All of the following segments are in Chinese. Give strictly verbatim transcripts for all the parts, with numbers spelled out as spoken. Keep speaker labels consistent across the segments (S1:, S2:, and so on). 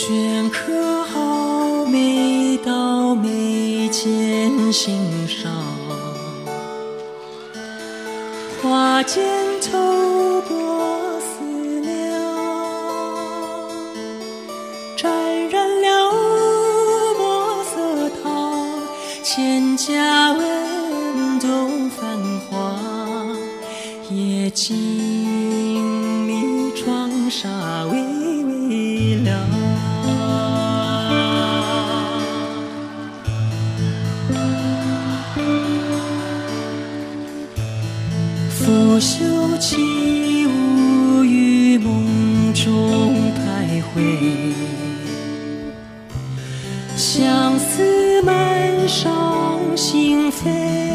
S1: 镌刻好每道眉间心上，花间透过思量，沾染了墨色烫，千家文动繁华，夜静谧窗纱微微亮。拂袖起舞于梦中徘徊，相思满上心扉。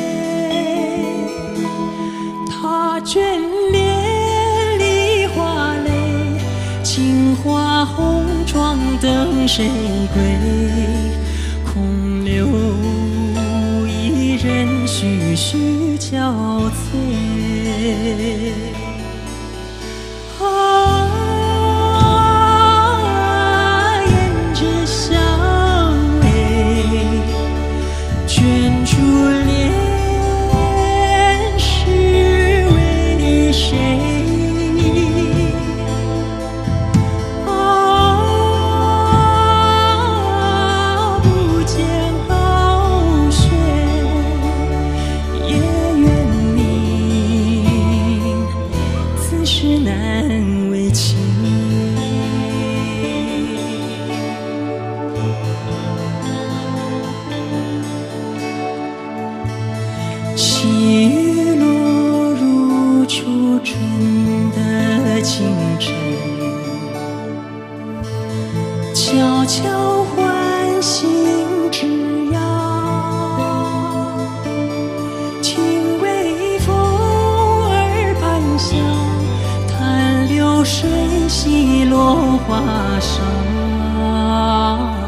S1: 他眷恋梨花泪，青花红妆等谁归？空留一人徐徐憔悴。啊，胭脂香味，卷珠帘，是为谁？啊，不见高轩，夜远明，此事难为情。细雨落入初春的清晨，悄悄唤醒枝桠，轻微风儿伴响，叹流水洗落花裳。